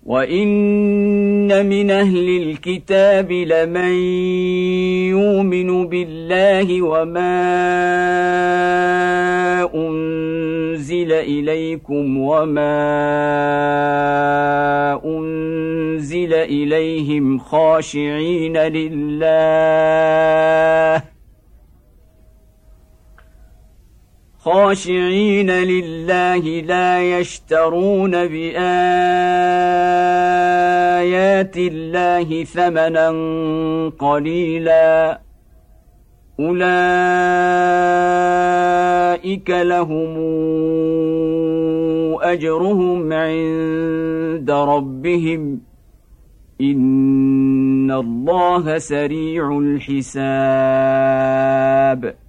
وإن من أهل الكتاب لمن يؤمن بالله وما أنزل إليكم وما أنزل إليهم خاشعين لله لا يشترون بآيات الله ثمنا قليلا أولئك لهم أجرهم عند ربهم إن الله سريع الحساب